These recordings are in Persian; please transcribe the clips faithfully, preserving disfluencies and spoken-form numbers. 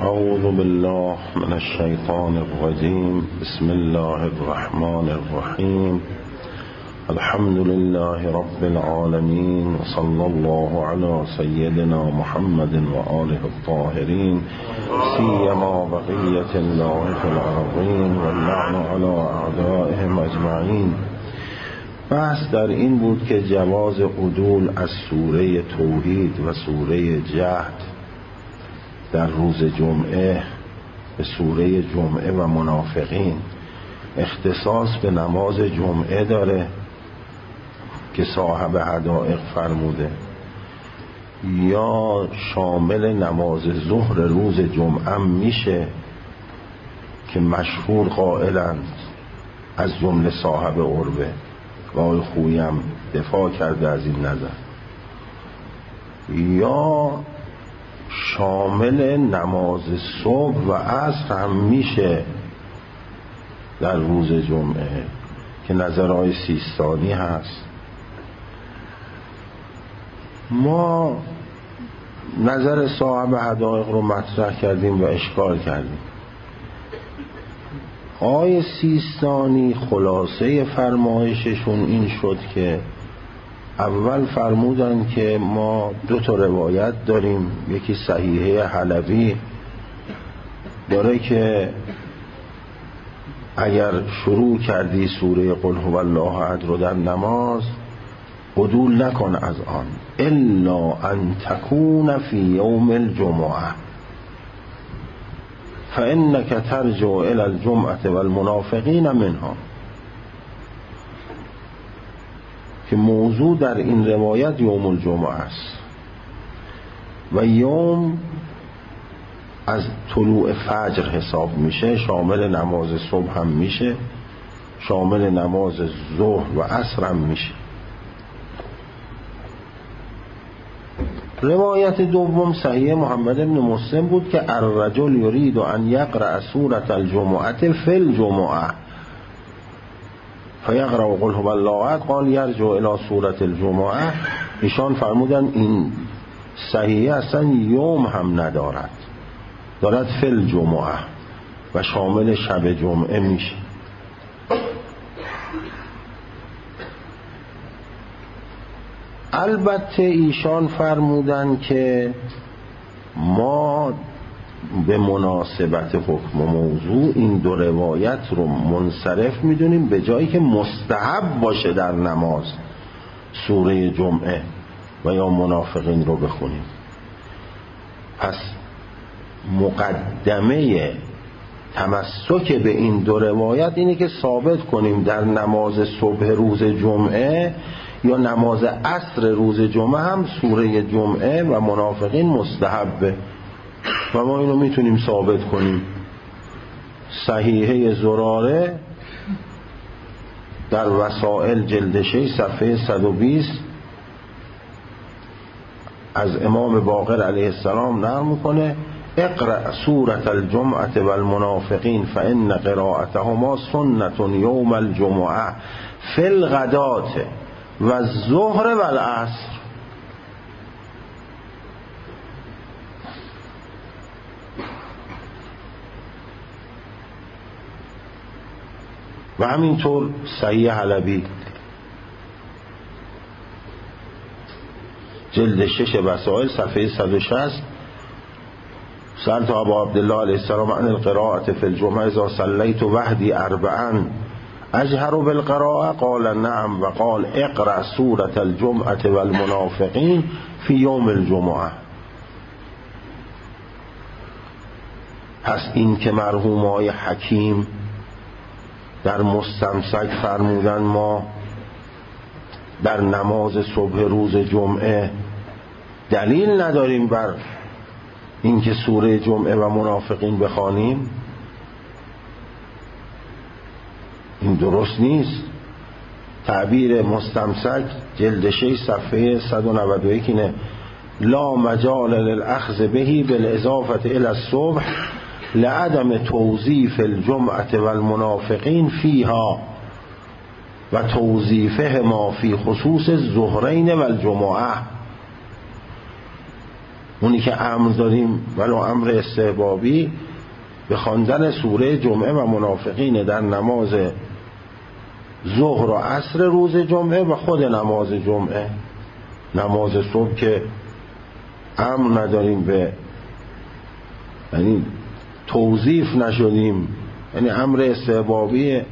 اعوذ بالله من الشیطان الرجیم. بسم الله الرحمن الرحیم. الحمد لله رب العالمین و صلی الله علی سیدنا محمد و آله الطاهرین سیما بقیة الله فی الارضین و اللعن علی اعدائهم اجمعین. بحث در این بود که جواز عدول از سوره توحید و سوره جهد در روز جمعه به سوره جمعه و منافقین اختصاص به نماز جمعه داره که صاحب حدائق فرموده، یا شامل نماز ظهر روز جمعه میشه که مشهور قائلند از جمله صاحب عربه و آقای خویم دفاع کرده از این نظر، یا شامل نماز صبح و عصر هم میشه در روز جمعه که نظرهای سیستانی هست. ما نظر صاحب حدائق رو مطرح کردیم و اشکال کردیم. آقای سیستانی خلاصه فرمایششون این شد که اول فرمودن که ما دو تا روایت داریم، یکی صحیحه حلبی داره که اگر شروع کردی سوره قل هو الله احد رو در نماز عدول نکن از آن الا ان تکون فی یوم الجمعه فانک ترجع الی الجمعه والمنافقین منها، که موضوع در این روایت یوم الجمعه است و یوم از طلوع فجر حساب میشه، شامل نماز صبح هم میشه، شامل نماز ظهر و عصر هم میشه. روایت دوم صحیح محمد بن مسلم بود که الرجل یرید ان یقرأ سورة الجمعه فی الجمعه فیقرأ قل هو الله احد قال یرجع الی سورة الجمعه. ایشان فرمودن این صحیح اصلا یوم هم ندارد، دارد فی الجمعه و شامل شب جمعه میشه. البته ایشان فرمودن که ما به مناسبت حکم موضوع این دو روایت رو منصرف میدونیم به جایی که مستحب باشه در نماز سوره جمعه و یا منافقین رو بخونیم. پس مقدمه تمسک به این دو روایت اینه که ثابت کنیم در نماز صبح روز جمعه یا نماز عصر روز جمعه هم سوره جمعه و منافقین مستحبه و ما اینو میتونیم ثابت کنیم. صحیحه زراره در وسائل جلد شش صفحه صد و بیست از امام باقر علیه السلام نقل میکنه اقرأ سورة الجمعة والمنافقین فإن قراءتهما سنة یوم الجمعة فی الغداة و الظهر و العصر. و همینطور صحیح حلبی جلد شش وسائل صفحه صد و شصت سألت ابا عبدالله علیه السلام عن القراءة في الجمعة اذا صليت وحدي اربعا اجهر بالقراءة قال نعم و قال اقرأ سورة الجمعة والمنافقين في يوم الجمعة. پس این که مرحوم آقای حکیم در مستمسک فرمودن ما در نماز صبح روز جمعه دلیل نداریم بر اینکه سوره جمعه و منافقین بخوانیم، این درست نیست. تعبیر مستمسک جلد شش صفحه صد و نود و یک اینه لا مجال للأخذ بهی بالاضافه الی الصبح لعدم توظیف الجمعة والمنافقین فیها و توظیفه ما فی خصوص الظهرین والجمعه. اونی که امر داریم ولو امر استحبابی به خواندن سوره جمعه و منافقین در نماز ظهر و عصر روز جمعه و خود نماز جمعه. نماز صبح که امر نداریم به، یعنی توظیف نشدیم، یعنی امر استحبابی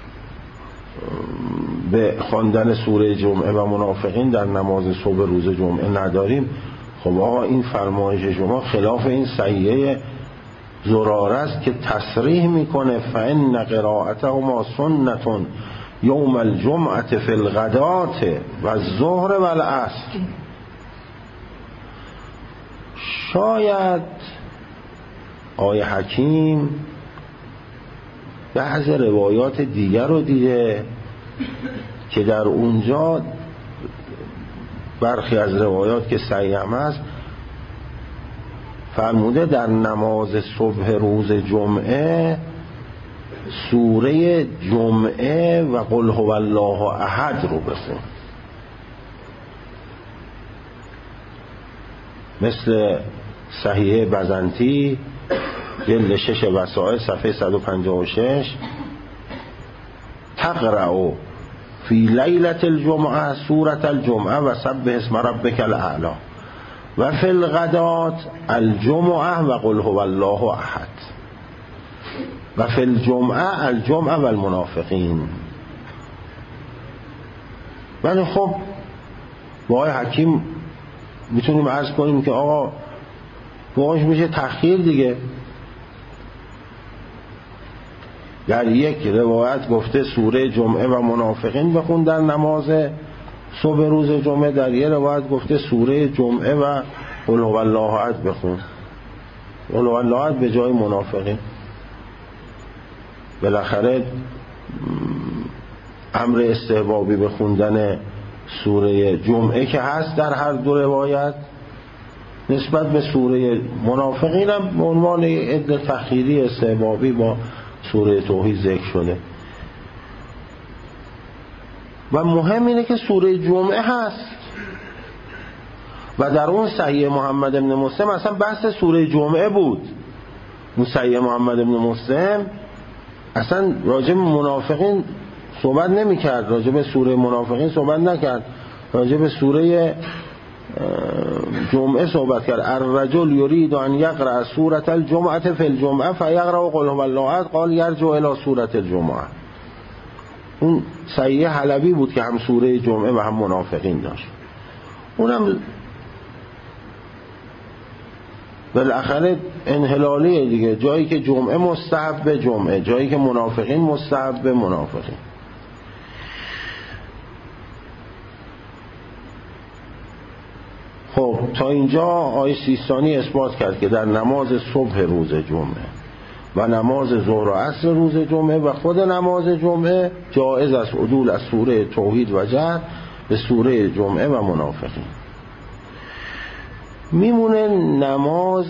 به خواندن سوره جمعه و منافقین در نماز صبح روز جمعه نداریم. خب آقا این فرمایش شما خلاف این صحیحه زراره است که تصریح میکنه فإن قراءتهما سنة یوم الجمعة فی الغداة و الظهر و العصر. شاید آقای حکیم بعض روایات دیگر رو دیده که در اونجا برخی از روایات که صحیح هم هست فرموده در نماز صبح روز جمعه سوره جمعه و قل هو الله احد رو بخون، مثل صحیح بزنطی جلد شش وسائل صفحه صد و پنجاه و شش تقرأ فی لیلة الجمعه سورة الجمعه و سبح اسم ربک الاعلی و فی الغداة الجمعه و قل هو الله احد و فی الجمعه الجمعه و المنافقین. ولی خب با آقای حکیم میتونیم عرض کنیم که آقا باهاش میشه تأخیر دیگه. در یک روایت گفته سوره جمعه و منافقین بخون در نماز صبح روز جمعه، در یک روایت گفته سوره جمعه و قل هو الله احد بخون. قل هو الله احد به جای منافقین. بالاخره امر استحبابی بخوندن سوره جمعه که هست در هر دو روایت، نسبت به سوره منافقین هم به عنوان عده تخییری استحبابی با سوره توحید ذکر شده. و مهم اینه که سوره جمعه هست و در اون صحیح محمد بن مسلم اصلا بحث سوره جمعه بود. اون صحیح محمد بن مسلم اصلا راجع به منافقین صحبت نمی کرد، راجع به سوره منافقین صحبت نکرد، راجع به سوره جمعه صحبت کرد. الرجل یرید ان یقرأ سورة الجمعة فی الجمعه فیقرأ قل هو الله احد قال یرجع الی سورة الجمعه. اون صحیح حلبی بود که هم سوره جمعه و هم منافقین داشت. اونم بالاخره انحلالیه دیگه، جایی که جمعه مستحب به جمعه، جایی که منافقین مستحب به منافقین. خب تا اینجا آیه سیستانی اثبات کرد که در نماز صبح روز جمعه و نماز ظهر و عصر روز جمعه و خود نماز جمعه جایز است عدول از سوره توحید و جهر به سوره جمعه و منافقین. میمونه نماز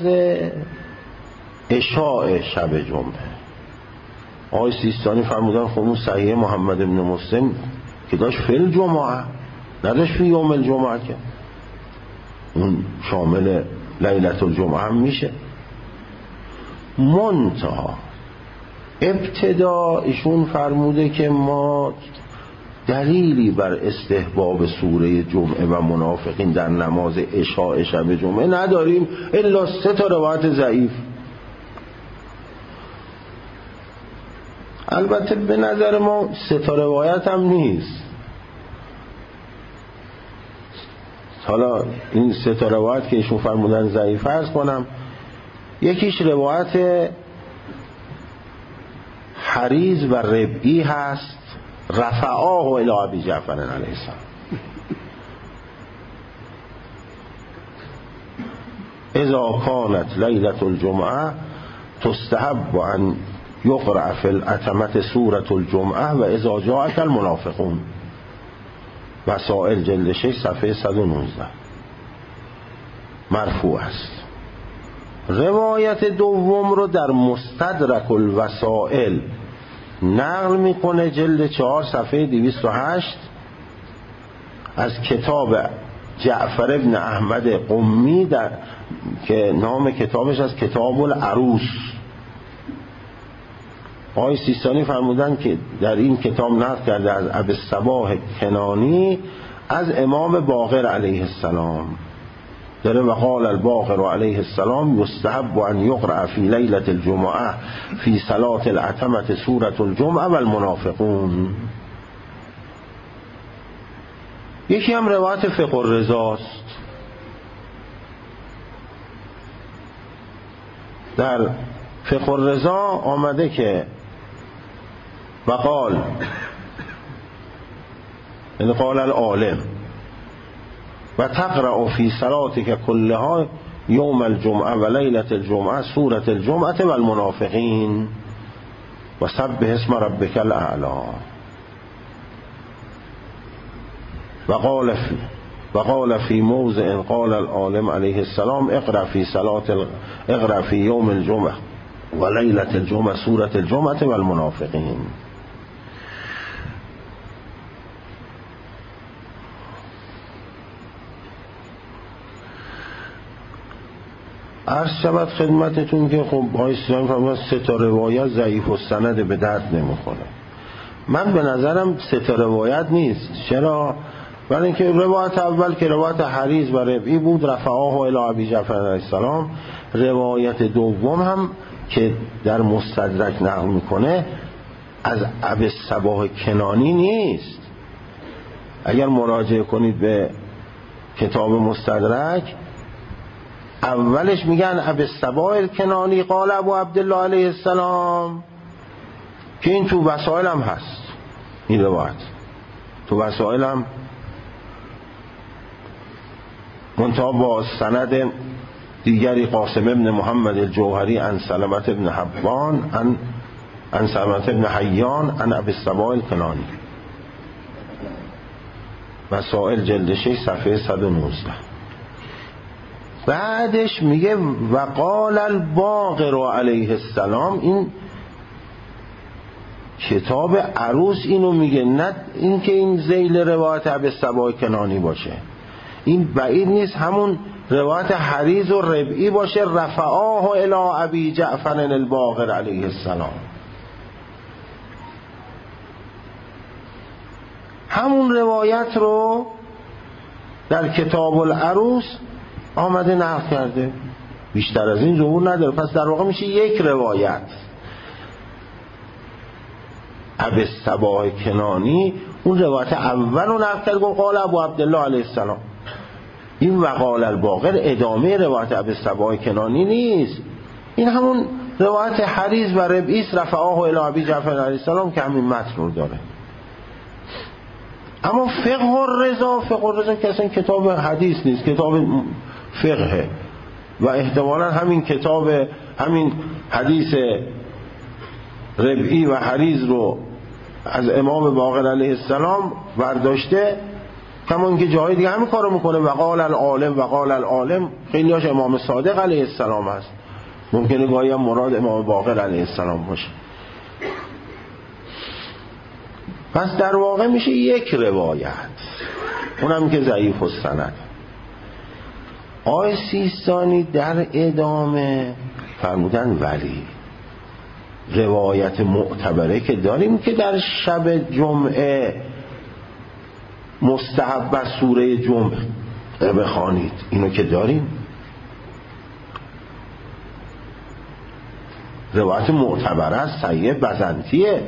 عشاء شب جمعه. آقای سیستانی فرمودن خب اون صحیح محمد بن مسلم که داشت فی الجمعه نداشت فی یوم الجمعه، که اون شامل لیلة الجمعه هم میشه. منتها ابتدا ایشون فرموده که ما دلیلی بر استحباب سوره جمعه و منافقین در نماز عشاء شب جمعه نداریم الا سه تا روایت ضعیف. البته به نظر ما سه تا روایت هم نیست. حالا این سه تا روایت که ایشون فرمودن ضعیف عرض کنم. یکیش روایت حریز و ربعی هست رفعاه الی ابی جعفر علیه السلام. اذا كانت لیلة الجمعه تستحب ان یقرأ فی العتمة سورة الجمعه و اذا جاءك المنافقون. وسائل جلد شش صفحه صد و نوزده مرفوع است. روایت دوم رو در مستدرک الوسائل نقل میکنه جلد چهار صفحه دویست و هشت از کتاب جعفر ابن احمد قمی در که نام کتابش از کتاب العروس. آقای سیستانی فرمودن که در این کتاب نقل کرده از ابی الصباح کنانی از امام باقر علیه السلام داره و قال الباقر علیه السلام یستحب ان یقرأ فی لیلة الجمعه فی صلاة العتمة سورة الجمعه و المنافقون. یکی هم روایت فقه الرضاست. در فقه الرضا آمده که وقال یعنی قال العالم و تقرأ فی صلاتک کلها یوم الجمعه و لیلة الجمعه سورة الجمعه و المنافقین و سبح اسم ربک الاعلی. وقال فی وقال فی موضع قال العالم علیه السلام اقرأ فی صلاة اقرأ فی یوم الجمعه و لیلة الجمعه سورة الجمعه و المنافقین. عرض شود خدمتتون که خب آقای سیستانی فرمودن سه تا روایت ضعیف و سند به درد نمیخوره. من به نظرم سه تا روایت نیست. چرا؟ برای اینکه روایت اول که روایت حریز و ربعی بود رفعه الی ابی جعفر علیه السلام، روایت دوم هم که در مستدرک نقل میکنه از ابی الصباح کنانی نیست. اگر مراجعه کنید به کتاب مستدرک اولش میگن ابی الصباح کنانی قال ابو عبدالله علیه السلام که این تو وسائل هم هست. این روایت تو وسائل هم منتها با سند دیگری قاسم ابن محمد الجوهری عن سلمة ابن حبان عن عن سلمة ابن حیان عن ابی الصباح کنانی. وسائل جلد شش صفحه صد و نوزده. بعدش میگه وقال الباقر علیه السلام. این کتاب عروس اینو میگه، نه اینکه این ذیل روایت ابی الصباح کنانی باشه. این بعید نیست همون روایت حریز و ربعی باشه رفعاه الی ابی جعفر الباقر علیه السلام. همون روایت رو در کتاب العروس آمده نقل کرده، بیشتر از این ظهور نداره. پس در واقع میشه یک روایت. ابی الصباح کنانی اون روایت اول رو نقل کرد گفت قال ابو عبدالله علیه السلام. این وقال الباقر ادامه روایت ابی الصباح کنانی نیست. این همون روایت حریز و ربعی رفعاه الی ابی جعفر علیه السلام که همین متن رو داره. اما فقه الرضا فقه الرضا که اصلا کتاب حدیث نیست، کتاب فقه و احتمالا همین کتاب همین حدیث ربعی و حریز رو از امام باقر علیه السلام برداشته، کمان که جای دیگه همین کارو میکنه وقال العالم وقال العالم. خیلی هاش امام صادق علیه السلام هست، ممکنه گاهی هم مراد امام باقر علیه السلام باشه. پس در واقع میشه یک روایت، اونم که ضعیف السند. آقای سیستانی در ادامه فرمودن ولی روایت معتبره که داریم که در شب جمعه مستحب از سوره جمعه بخوانید، اینو که داریم. روایت معتبره از سید بزنطیه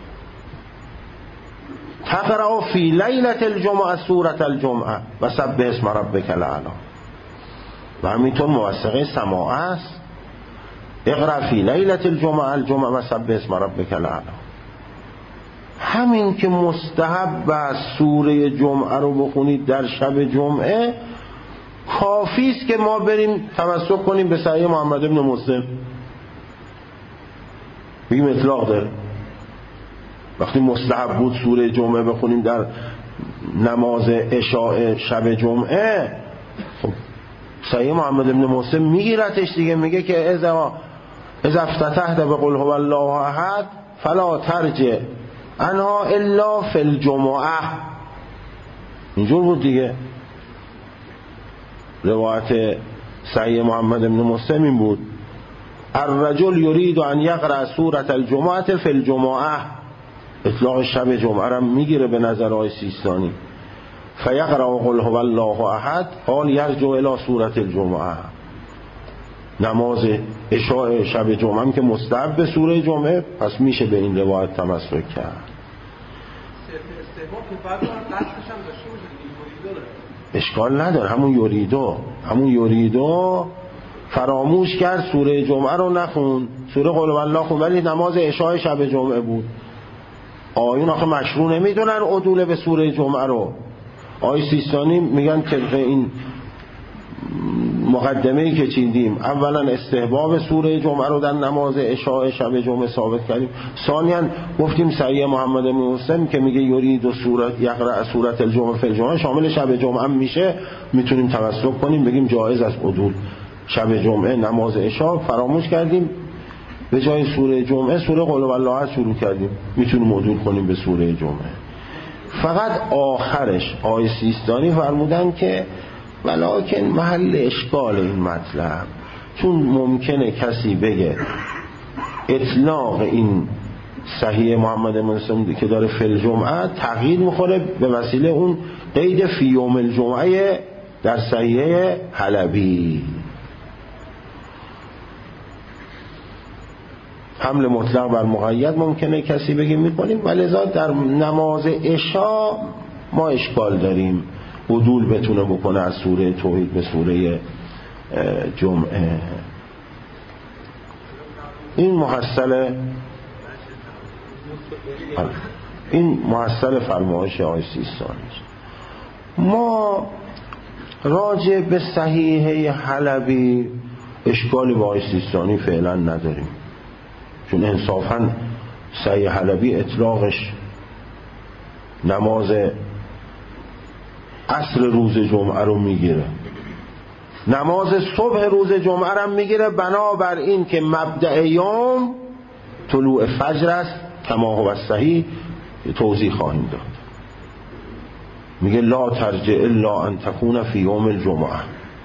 تقرأ فی لیلة الجمعه سورة الجمعه و سبح اسم ربک الاعلی. و همینطور موثقه سماع است اقرأ فی لیلة الجمعه الجمعه و سبح اسم ربک الاعلی. همین که مستحب از سوره جمعه رو بخونید در شب جمعه کافی است که ما بریم تمسک کنیم به صحیح محمد ابن مسلم، بگیم اطلاق داره. وقتی مستحب بود سوره جمعه بخونیم در نماز عشاء شب جمعه، خب صحیح محمد ابن مسلم میگیرتش دیگه، میگه که اذا اذا افتتحت بقل هو الله احد فلا ترجع عنها الا فی الجمعه. اینجور بود دیگه. روایت صحیح محمد بن مسلم این بود الرجل یرید ان یقرأ سورة الجمعة فی الجمعة، اطلاق شب جمعه را میگیره به نظرهای سیستانی. فیقرأ قل هو الله احد قال یرجع الی سورة الجمعه. نماز عشاء شب جمعه هم که مستحب به سوره جمعه، پس میشه به این روایت تمسک کرد. اشکال نداره، همون یریدو همون یریدو فراموش کرد سوره جمعه رو نخون، سوره قل هوالله خون، ولی نماز عشاء شب جمعه بود. آیون آخه مشروع نمیدونن عدول به سوره جمعه رو. آی سیستانی میگن طبق این مقدمه‌ای که چیندیم، اولا استحباب سوره جمعه رو در نماز عشاء شب جمعه ثابت کردیم، ثانیاً گفتیم صحیح محمد بن مسلم که میگه یرید و سورت یقرأ سورة الجمعه فی الجمعه شامل شب جمعه هم میشه، میتونیم تمسک کنیم بگیم جایز است عدول شب جمعه نماز عشاء. فراموش کردیم به جای سوره جمعه سوره قل هوالله شروع کردیم، میتونیم عدول کنیم به سوره جمعه. فقط آخرش آیه سیستانی فرمودن که ولکن محل اشکال این مطلب، چون ممکنه کسی بگه اطلاق این صحیح محمد مسلم که داره فی الجمعه تغییر میخوره به وسیله اون قید فی یوم الجمعه در صحیح حلبی. حمل مطلق بر مقید ممکنه کسی بگه میکنیم، ولذا در نماز عشاء ما اشکال داریم عدول بتونه بکنه از سوره توحید به سوره جمعه. این محصل این محصل فرمایش آیه سیستانی. ما راجع به صحیحه حلبی اشکالی با آیه سیستانی فعلا نداریم، چون انصافاً صحیح حلبی اطلاقش نماز عصر روز جمعه رو میگیره، نماز صبح روز جمعه رو میگیره، بنابر این که مبدأ یوم طلوع فجر است کما هو صحیح. توضیح خواهیم داد. میگه لا ترجع الا ان تكون فی یوم الجمعه،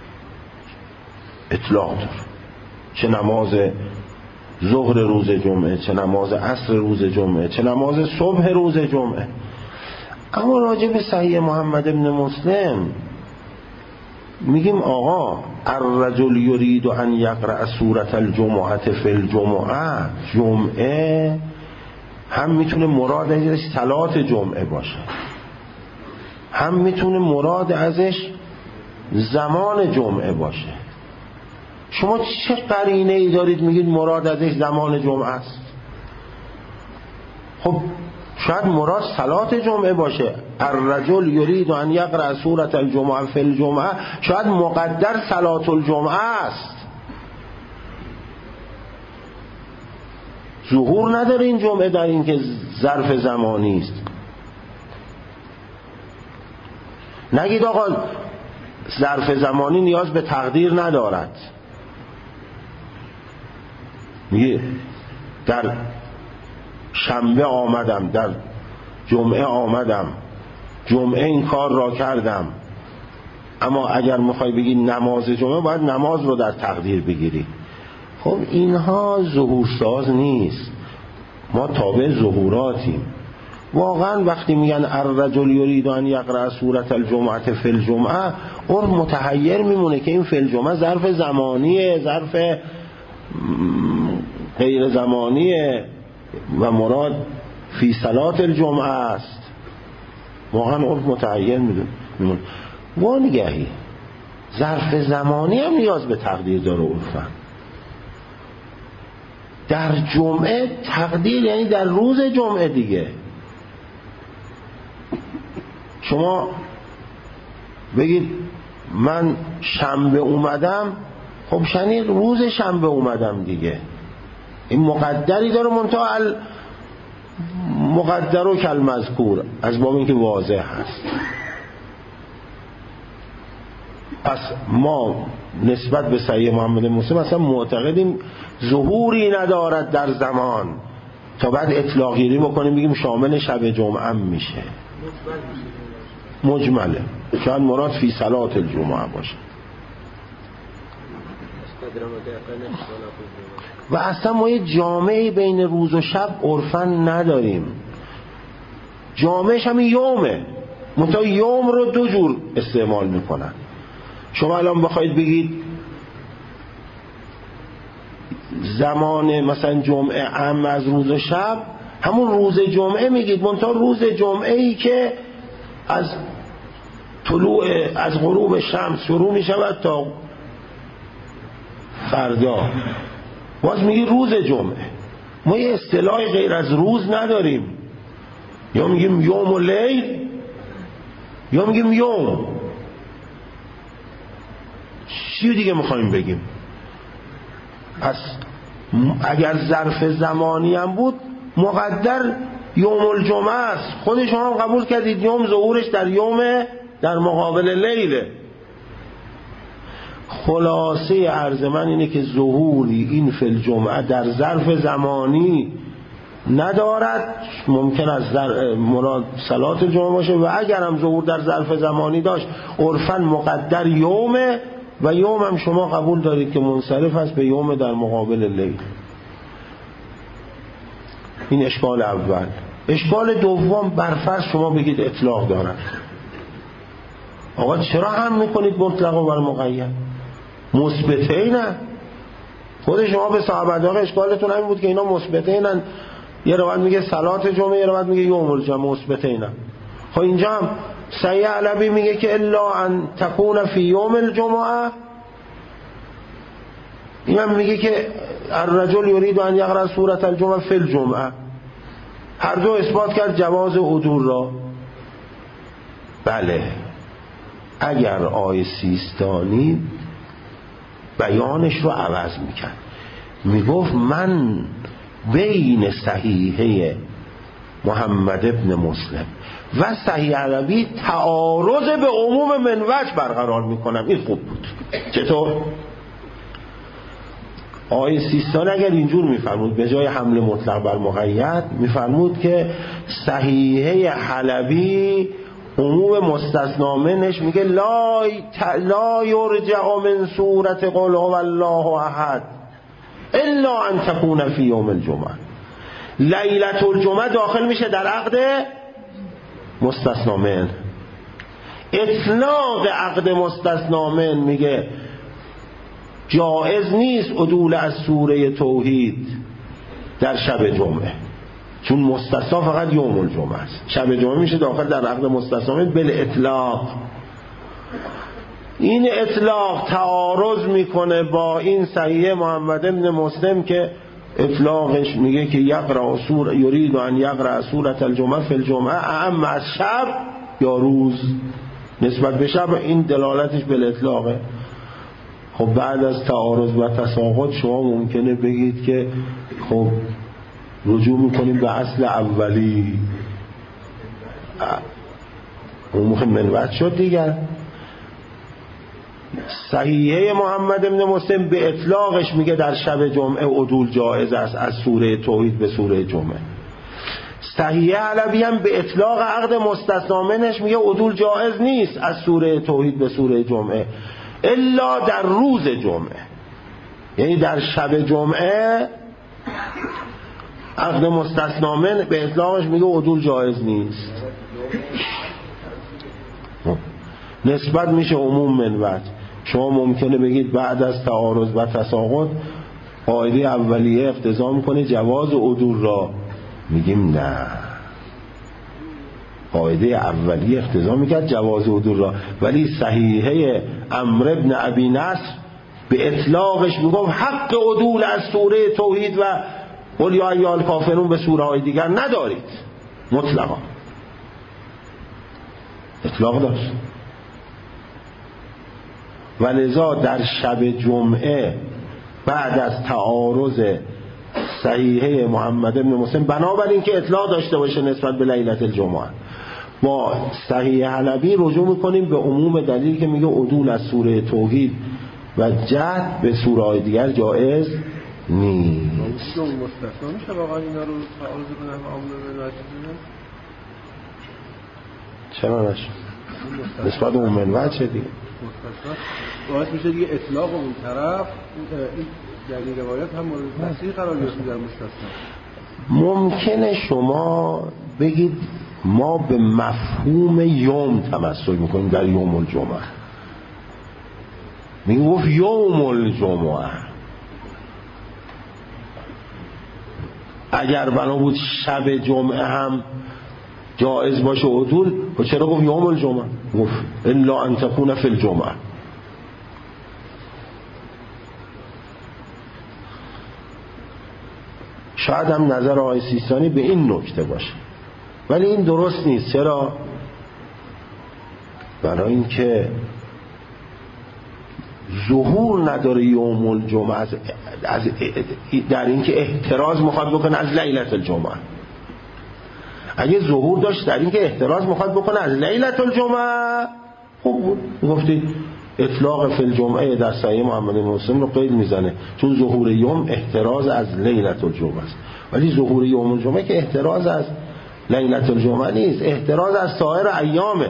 اطلاق داره، چه نماز ظهر روز جمعه، چه نماز عصر روز جمعه، چه نماز صبح روز جمعه. اما راجع به صحیح محمد بن مسلم میگیم آقا الرجل یرید ان یقرأ سورة الجمعه فی الجمعه، جمعه هم میتونه مراد ازش صلات جمعه باشه، هم میتونه مراد ازش زمان جمعه باشه. شما چه قرینه ای دارید میگید مراد ازش زمان جمعه است؟ خب شاید مراد صلات جمعه باشه. الرجل یرید ان یقرأ سورة الجمعه فی الجمعه، شاید مقدر صلات الجمعه است، ظهور نداره این جمعه در این که ظرف زمانی است. نگید آقا ظرف زمانی نیاز به تقدیر ندارد، میگه در شنبه آمدم، در جمعه آمدم، جمعه این کار را کردم. اما اگر میخوای بگی نماز جمعه باید نماز رو در تقدیر بگیری. خب اینها ظهورساز نیست، ما تابع ظهوراتیم. واقعا وقتی میگن الرجل یرید ان یقرأ سورة الجمعه فی الجمعه، اون متحیر میمونه که این فی الجمعه ظرف زمانیه، ظرف غیر زمانیه و مراد فی صلات الجمعه است. واقعا اون متحیر میمونه. وانگهی ظرف زمانی هم نیاز به تقدیر داره عرفاً. در جمعه تقدیر یعنی در روز جمعه دیگه. شما بگید من شنبه اومدم، خب شنید روز شنبه اومدم دیگه، این مقدری داره، منتها مقدر و کل مذکور، از باب اینکه واضح هست. پس ما نسبت به صحیح محمد مسلم اصلا معتقدیم ظهوری ندارد در زمان تا بعد اطلاق گیری بکنیم بگیم شامل شب جمعه هم میشه، مجمله، شاید مراد فی صلات الجمعه باشه. و اصلا ما یه جامعه بین روز و شب عرفاً نداریم. جامعش هم یومه، منتها یوم رو دو جور استعمال میکنن. شما الان بخواید بگید زمان مثلا جمعه عام از روز و شب، همون روز جمعه میگید، منتها روز جمعه ای که از طلوع از غروب شمس شروع میشود تا فردا باز میگی روز جمعه. ما یه اصطلاح غیر از روز نداریم، یا میگیم یوم و لیل یا میگیم یوم. چی دیگه میخوایم بگیم؟ پس اگر ظرف زمانی هم بود مقدر یوم الجمعه است. خود شما هم قبول کردید یوم ظهورش در یوم در مقابل لیله. خلاصه عرض من اینه که ظهوری این فی الجمعه در ظرف زمانی ندارد. ممکن است در مراد صلات جمعه باشه و اگر هم ظهور در ظرف زمانی داشت عرفاً مقدر یومه و یوم هم شما قبول دارید که منصرف است به یوم در مقابل لیل. این اشکال اول. اشکال دوم، برفرض شما بگید اطلاق دارد. آقا چرا هم میکنید مطلق و بر مقید؟ مثبته نه. خود شما به صحابه اشکالتون همین بود که اینا مثبته نه. یه روایت میگه صلات جمعه، یه روایت میگه یوم الجمعه، مثبته نه. خب اینجا هم سعی علوی میگه که الا ان تکون فی یوم الجمعه، این هم میگه که الرجل یرید ان یقرأ سوره الجمعه فی الجمعه. هر دو اثبات کرد جواز عدول را. بله، اگر آیه سیستانی بیانش رو عوض میکرد، میگفت من بین صحیحه محمد ابن مسلم و صحیح عربی تعارض به عموم منوج برقرار میکنم. این خوب بود. چطور؟ آیه سیستان اگر اینجور میفرمود به جای حمل مطلق بر مقید میفرمود که صحیحه حلبی عموم مستثنا منش میگه لا لا یرجع من سورة قل هو الله احد الا ان تكون فی یوم الجمعه. لیلة الجمعه داخل میشه در عقد مستثنا من. اطلاق عقد مستثنا من میگه جائز نیست عدول از سوره توحید در شب جمعه، چون مستثنا فقط یوم الجمعه است. شب جمعه میشه داخل در عقد مستثنا من بل اطلاق. این اطلاق تعارض میکنه با این صحیح محمد ابن مسلم که اطلاقش میگه که یقرأ سوره یرید ان یقرأ سوره الجمعه فی الجمعه اعم از شب یا روز. نسبت به شب این دلالتش به اطلاقه. خب بعد از تعارض و تساقط شما ممکنه بگید که خب رجوع میکنیم به اصل اولی، اون موقع منوج شد دیگر. صحیحه محمد ابن مسلم به اطلاقش میگه در شب جمعه عدول جایز است از سوره توحید به سوره جمعه. صحیحه علوی هم به اطلاق عقد مستثنا منش میگه عدول جایز نیست از سوره توحید به سوره جمعه الا در روز جمعه، یعنی در شب جمعه عقد مستثنا من به اطلاقش میگه عدول جایز نیست. نسبت میشه عموم منوج. شما ممکنه بگید بعد از تعارض و تساقط قاعده اولیه اقتضا میکنه جواز عدول را. میگیم نه، قاعده اولیه اقتضا میکرد جواز عدول را، ولی صحیحه عمرو بن ابی نصر به اطلاقش میگفت حق عدول از سوره توحید و قل یا ایها الکافرون به سوره های دیگر ندارید. مطلقا اطلاق داشت. ولذا در شب جمعه بعد از تعارض صحیحه محمد ابن مسلم، بنابراین که اطلاق داشته باشه نسبت به لیلة الجمعه، با صحیح حلبی رجوع میکنیم به عموم دلیل که میگه عدول از سوره توحید و جهد به سوره های دیگر جایز نیست. مستثنا میشه واقعا اینا رو تعارض کنن عامل منوج؟ چرا نشه؟ نسبت به عموم منوج دیگه مستثنا باعث میشه دیگه اطلاق اون طرف این در این روایت هم مورد تصحیح قرار گرفته در مستثنا. ممکنه شما بگید ما به مفهوم یوم تمسک میکنیم در یوم الجمعه، میگه گفت یوم الجمعه، اگر بنا بود شب جمعه هم جائز باشه عدول و چرا گفت یوم الجمعه؟ گفت الا ان تكون فی الجمعه. شاید هم نظر آقای سیستانی به این نکته باشه، ولی این درست نیست. چرا؟ برای اینکه ظهور نداره یوم الجمعه از, از در اینکه احتراز میخواد بکنه از لیلة الجمعه. اگه ظهور داشت در اینکه احتراز میخواد بکنه از لیلة الجمعه، خوب بود گفتید اطلاق فی الجمعه در صحیح محمد بن مسلم رو قید میزنه، چون ظهور یوم احتراز از لیلة الجمعه است. ولی ظهور یوم الجمعه که احتراز از لیلة الجمعه نیست، احتراز از سایر ایامه.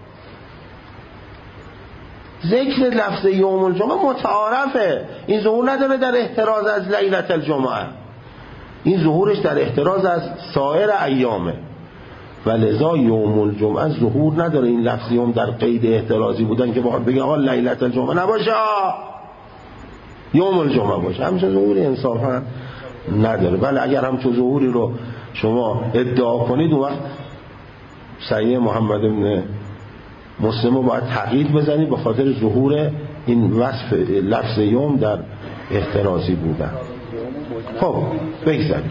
ذکر لفظ یوم الجمعه متعارفه، این ظهور نداره در احتراز از لیلة الجمعه، این ظهورش در احتراز از سایر ایامه. و لذا یوم الجمعه ظهور نداره این لفظ یوم در قید احترازی بودن که باید بگه آقا لیلة الجمعه نباشه، یوم الجمعه باشه، همچون ظهوری انصافا نداره. ولی اگر همچون ظهوری رو شما ادعا کنید اون وقت صحیح محمد بن مسلم رو باید تغییر بزنید به خاطر ظهور این وصف لفظ یوم در احترازی بودن. خب بگذاریم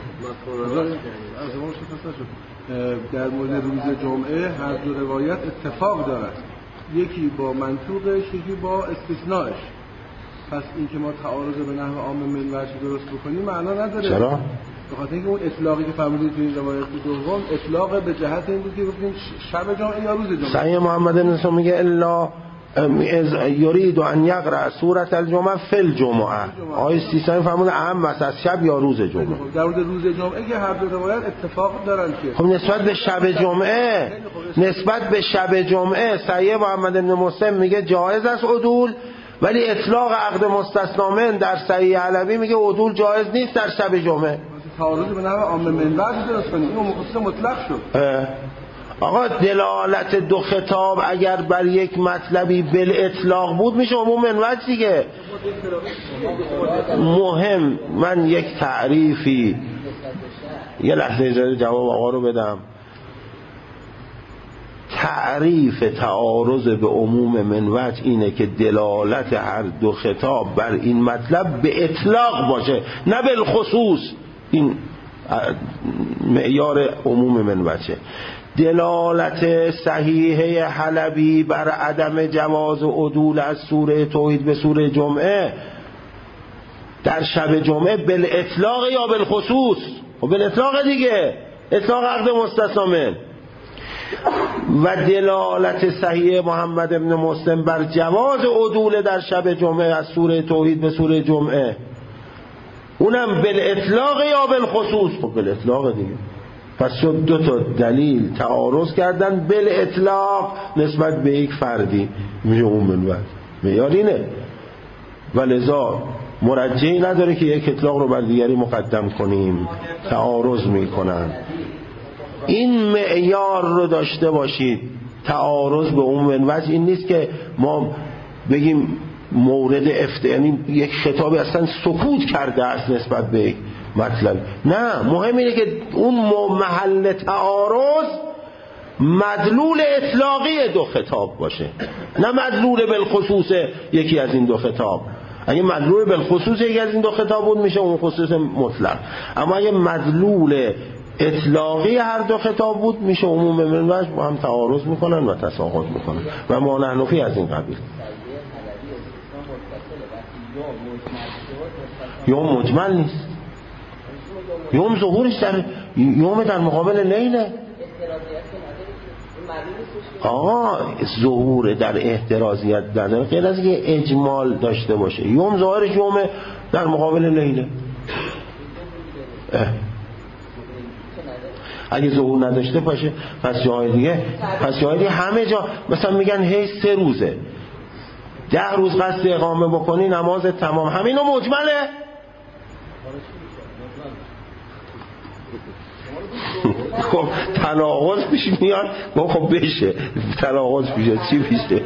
در مورد روز جمعه هر دو روایت اتفاق دارد، یکی با منطوقش یکی با استثناءش. پس این که ما تعارض به نحو عام من ورشی درست بکنیم معنا نداره. چرا؟ به خاطر اینکه اون اطلاقی که فرمودید تو این روایت دوم اطلاق به جهت این بود که گفتیم شب جمعه یا روز جمعه. صحیح محمد بن مسلم میگه الا یرید ان یقرأ سوره الجمعه فی الجمعه. آیه سیستانی فرمود اهم است از شب یا روز جمعه. در مورد روز جمعه که هر دو روایت اتفاق دارن که خب نسبت به شب جمعه نسبت به شب جمعه صحیح محمد بن مسلم میگه جایز است عدول، ولی اطلاق عقد مستثنا من در صحیح علوی میگه عدول جایز نیست در شب جمعه. تعارض به نحو عام منبع درست کنید، اینو مخصوص مطلق شد. آقا دلالت دو خطاب اگر بر یک مطلبی بل اطلاق بود میشه عموم منوج دیگه. مهم من یک تعریفی یه لحظه اجازه جواب آقا رو بدم. تعریف تعارض به عموم منوج اینه که دلالت هر دو خطاب بر این مطلب به اطلاق باشه نه بالخصوص. این معیار عموم منوجه. دلالت صحیحه حلبی بر عدم جواز عدول از سوره توحید به سوره جمعه در شب جمعه بالاطلاق یا بالخصوص؟ و بالاطلاق دیگه، اطلاق عقد مستثنا من. و دلالت صحیح محمد بن مسلم بر جواز عدول در شب جمعه از سوره توحید به سوره جمعه اونم بالاطلاق یا بالخصوص؟ خب بالاطلاق دیگه. پس شد دو تا دلیل تعارض کردن بالاطلاق نسبت به یک فردی، میشه اون منوج معیار اینه. ولذا مرجعی نداره که یک اطلاق رو بر دیگری مقدم کنیم، تعارض میکنن. این معیار رو داشته باشید. تعارض به اون منوج این نیست که ما بگیم مورد افت، یعنی یک خطابی اصلا سکوت کرده است نسبت به یک مطلب. نه، مهم اینه که اون محل تعارض مدلول اطلاقی دو خطاب باشه، نه مدلول بالخصوص یکی از این دو خطاب. اگه مدلول بالخصوص یکی از این دو خطاب بود میشه اون خصوص مطلق، اما اگه مدلول اطلاقی هر دو خطاب بود میشه عموم منوج با هم تعارض میکنن و تساقط میکنن و ما نحنفی از این قبیل. یوم مجمل نیست، یوم ظهورش در یوم در مقابل لیله. آقا ظهور در احترازیت نداره غیر از که اجمال داشته باشه. یوم ظاهرش یوم در مقابل لیله. اگه ظهور نداشته باشه پس جای دیگه پس جای دیگه همه جا مثلا میگن هی سه روزه، ده روز قصد اقامه بکنی نماز تمام. همینو مجمله. خب تناقض پیش میاد. خب بشه تناقض پیش چی میشه؟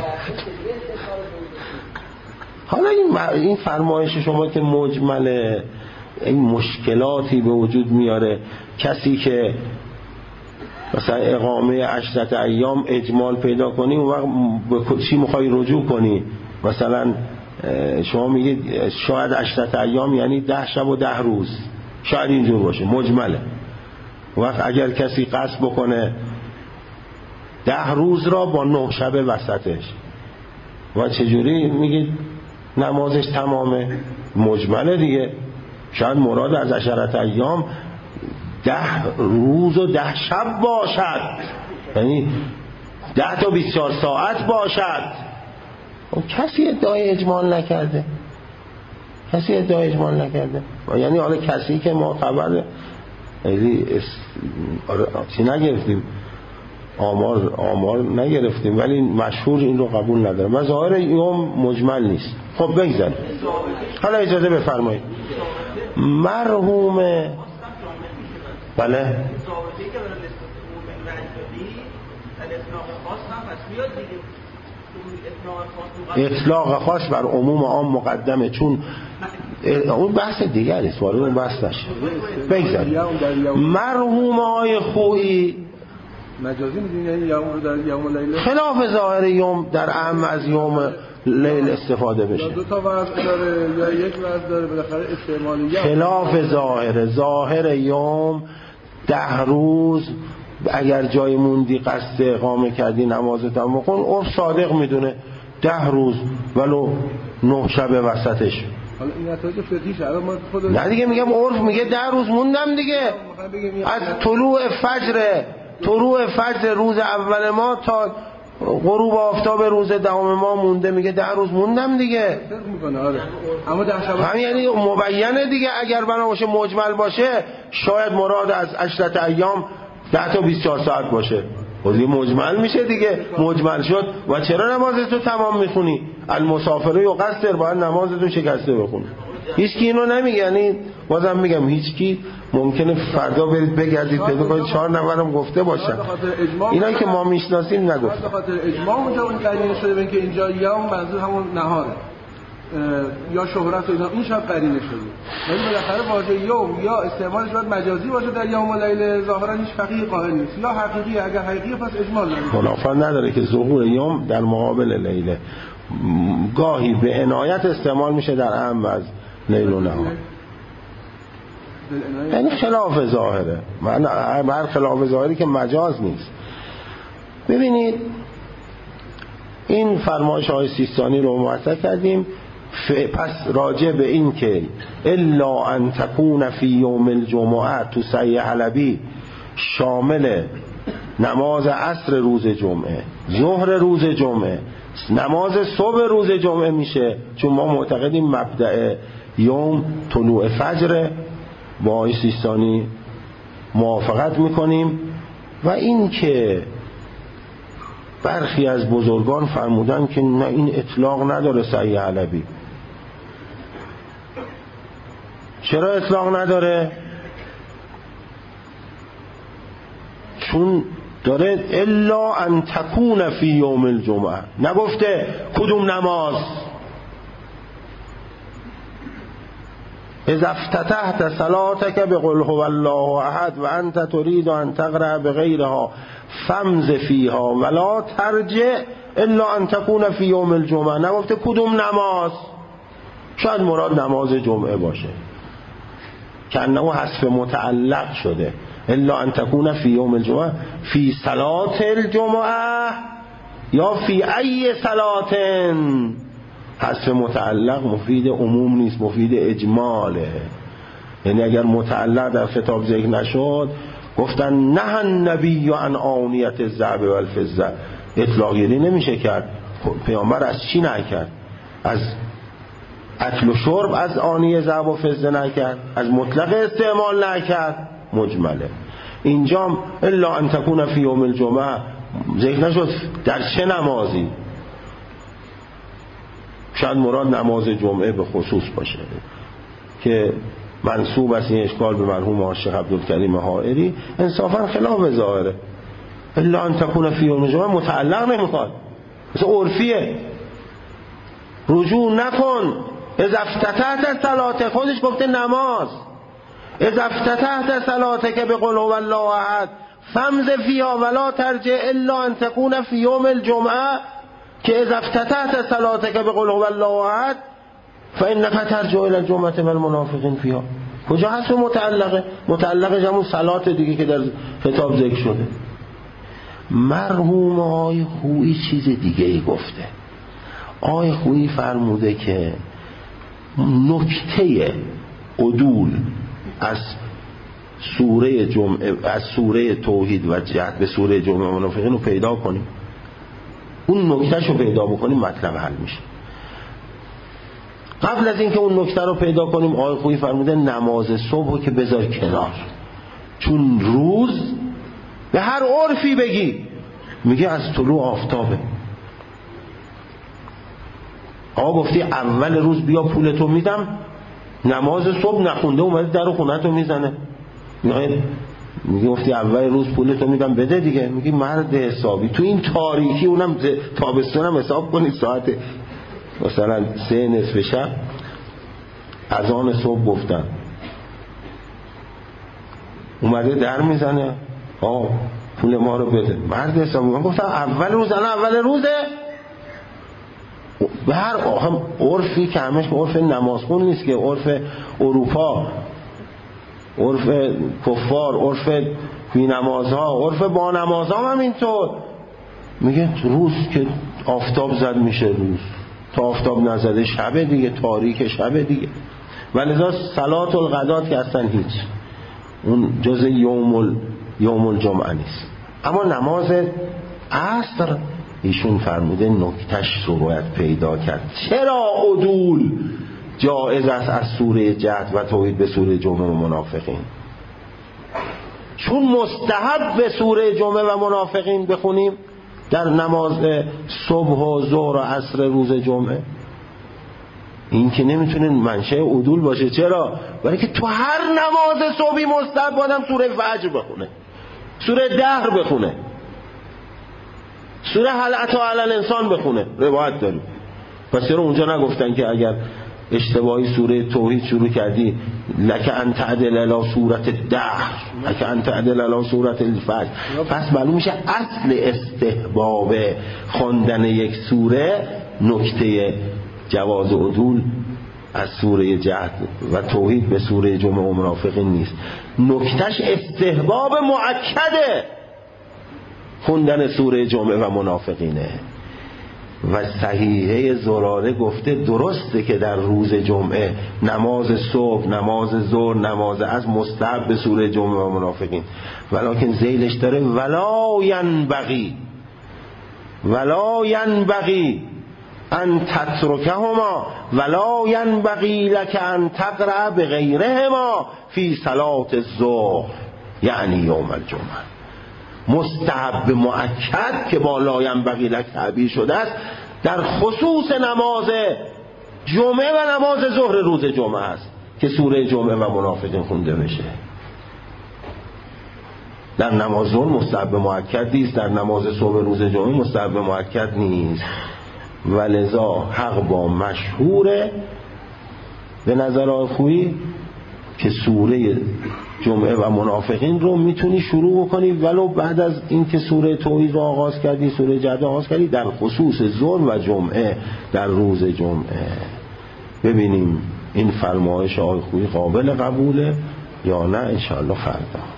حالا این این فرمایش شما که مجمله این مشکلاتی به وجود میاره. کسی که مثلا اقامه عشرت ایام اجمال پیدا کنی اون وقت به چی میخوای رجوع کنی؟ مثلا شما میگید شاید عشرت ایام یعنی ده شب و ده روز، شاید اینجور باشه مجمله. وقت اگر کسی قصد بکنه ده روز را با نه شب وسطش و چجوری میگید نمازش تمامه؟ مجمله دیگه. شاید مراد از عشرت ایام ده روز و ده شب باشد، یعنی ده تا بیست و چهار ساعت باشد. و کسی ادعای اجمال نکرده، کسی ادعای اجمال نکرده. یعنی حالا کسی که ما خبر خیلی چی نگرفتیم، آمار آمار نگرفتیم، ولی مشهور این رو قبول نداره. مظاهر یوم مجمل نیست. خب بگذاریم. حالا اجازه بفرمایید. مرحوم بله اطلاق خاص بر عموم عام مقدمه، چون اون بحث دیگری است، وارد اون بحث نشه. بگذاریم. مرحوم آقای خویی مجازی میدونی یعنی یوم رو در یوم لیل خلاف ظاهر یوم در اهم از یوم لیل استفاده بشه. دو تا وضع داره یا یک وضع داره، بالاخره استعمالیه. خلاف ظاهر ظاهر یوم ده روز اگر جای موندی قصد اقامه کردی نمازت هم بکن، عرف صادق میدونه ده روز ولو نه شب وسطش. حالا این نتایج فقهیشه. الان ما خود نه دیگه میگم عرف میگه ده روز موندم دیگه. از طلوع فجر طلوع فجر روز اول ما تا غروب آفتاب روز دهم ما مونده، میگه ده روز موندم دیگه. آره. اما ده شب همین یعنی مبینه دیگه. اگر بنا باشه مجمل باشه شاید مراد از عشرت ایام ده تا بیست و چهار ساعت باشه، ولی مجمل میشه دیگه. مجمل شد و چرا نمازتو تمام میخونی؟ المسافره و قصر باید نمازتو شکسته بخونی. هیچ کی اینو نمیگه. یعنی بازم میگم هیچ کی ممکنه فردا برید بگردید پیدا کنید چهار نفرم گفته باشن. اینایی که ما میشناسیم نگفت. به خاطر اجماع اونجا اون قرینه شده ببین که اینجا یوم منظور همون نهاره یا شهرت و اینا، این شب قرینه شده. ولی بالاخره واژه یوم یا استعمالش باید مجازی باشه در یوم و لیل. ظاهرا هیچ فقیه قائل نیست. یا حقیقی، اگر حقیقی پس اجمال داره. خلافت نداره که ظهور یوم در مقابل لیل گاهی به عنایت استعمال میشه در اهم از لیل و نهار. یعنی خلاف ظاهره. من هر خلاف ظاهری که مجاز نیست. ببینید این فرمایش های سیستانی رو مطرح کردیم. پس راجع به این که الا ان تکون فی یوم الجمعه تو صحیح حلبی شامل نماز عصر روز جمعه، ظهر روز جمعه، نماز صبح روز جمعه میشه، چون ما معتقدیم مبدأ یوم طلوع فجر. با آقای سیستانی موافقت میکنیم. و این که برخی از بزرگان فرمودن که نه این اطلاق نداره صحیح حلبی. چرا اطلاق نداره؟ چون داره الا ان تکون فی یوم الجمعه، نگفته کدوم نماز. اذا افتتحت صلاتك بقل هو الله احد و انت تريد ان تقرأ بغيرها فامز فيها ولا ترجع الا ان تكون في يوم الجمعه. نگفته کدوم نماز. شاید مراد نماز جمعه باشه که انه حذف متعلق شده. الا ان تكون في يوم الجمعه في صلاه الجمعه یا فی ای صلاه. حذف متعلق مفید عموم نیست، مفید اجماله. یعنی اگر متعلق در خطاب ذکر نشد گفتن نه النبی عن آنیت الذهب و الفضه، اطلاق یعنی نمیشه کرد. پیامبر از چی نکرد؟ از اکل و شرب از آنیه ذهب و فضه نکرد، از مطلق استعمال نکرد، مجمله. اینجا الا ان تکون فی یوم الجمعه ذکر نشد در چه نمازی. شاید مراد نماز جمعه به خصوص باشه که منسوب است این اشکال به مرحوم عاشق عبدالکریم حائری، انصافا خلاف ظاهره. الا ان تکون فی یوم الجمعه متعلق نمیخواد، مثل عرفیه. رجوع نکن. اذا افتتحت الصلاه، خودش گفته نماز. اذا افتتحت الصلاه که به قل هو الله احد فمض فیها ولا ترجع الا ان تکون فی یوم الجمعه، که اذا افتتحت الصلاه که به قل هو الله احد فانک ترجع الی الجمعه والمنافقین فیها. کجا هست متعلقه؟ متعلقه همون صلات دیگه که در کتاب ذکر شده. مرحوم آقای خویی چیز دیگه ای گفته. آقای خویی فرموده که نکته عدول از سوره جمعه، از سوره توحید و جهاد به سوره جمعه و منافقین رو پیدا کنیم، اون نکتهش رو پیدا بکنیم مطلب حل میشه. قبل از اینکه اون نکته رو پیدا کنیم آقای خویی فرموده نماز صبح رو که بذار کنار، چون روز به هر عرفی بگی میگه از طلوع آفتابه. آقا گفتی اول روز بیا پولتو میدم، نماز صبح نخونده اومده در خونتو میزنه، میگه گفتی اول روز پولتو میدم بده دیگه. میگه مرد حسابی تو این تاریکی، اونم تابستونم حساب کنی ساعت مثلا سه نصف شب اذان صبح گفتن، اومده در میزنه آه پول ما رو بده. مرد حسابی. من گفتم اول روز، الان اول روزه. به هر هم عرفی که همش عرف نمازخون نیست که، عرف اروپا، عرف کفار، عرف بی نمازها، عرف با نمازها هم اینطور. میگه روز که آفتاب زد میشه روز، تا آفتاب نزده شبه دیگه، تاریک شبه دیگه. ولذا صلات الغدات که اصلا هیچ، اون جز یوم ال... یوم الجمعه نیست. اما نماز عصر ایشون فرموده نکتش رو باید پیدا کرد. چرا عدول جایز است از سوره جهاد و توحید به سوره جمعه و منافقین؟ چون مستحب به سوره جمعه و منافقین بخونیم در نماز صبح و ظهر و عصر روز جمعه. این که نمیتونه منشأ عدول باشه. چرا؟ برای که تو هر نماز صبحی مستحب آدم سوره فجر بخونه، سوره دهر بخونه، سوره هل اتی علی الانسان بخونه. روایت داریم. پس چرا اونجا نگفتن که اگر اشتباهی سوره توحید شروع کردی لک ان تعدل الی سورة الدهر، لک ان تعدل الی سورة الفجر، پس معلوم میشه اصل استحباب خواندن یک سوره نکته جواز عدول از سوره جهاد و توحید به سوره جمعه و منافقین نیست. نکتهش استحباب مؤکده خوندن سوره جمعه و منافقینه. و صحیحه زراره گفته درسته که در روز جمعه نماز صبح، نماز ظهر، نماز عصر مستحب به سوره جمعه و منافقین، ولکن ذیلش داره ولا ینبغی ولا ینبغی ان تترکهما ولا ینبغی لک ان تقرأ بغیرهما فی صلاة الظهر یعنی یوم الجمعه. مستحب مؤکد که با لا ینبغی لک تعبیر شده است در خصوص نماز جمعه و نماز ظهر روز جمعه است که سوره جمعه و منافقین خونده بشه. در نماز ظهر مستحب مؤکد نیست، در نماز صبح روز جمعه مستحب مؤکد نیست. ولذا حق با مشهوره به نظر آخویی که سوره جمعه و منافقین رو میتونی شروع بکنی ولو بعد از اینکه سوره توحید رو آغاز کردی، سوره جهاد آغاز کردی، در خصوص ظهر و جمعه در روز جمعه. ببینیم این فرمایش آقای خویی قابل قبوله یا نه. انشاءالله فردا.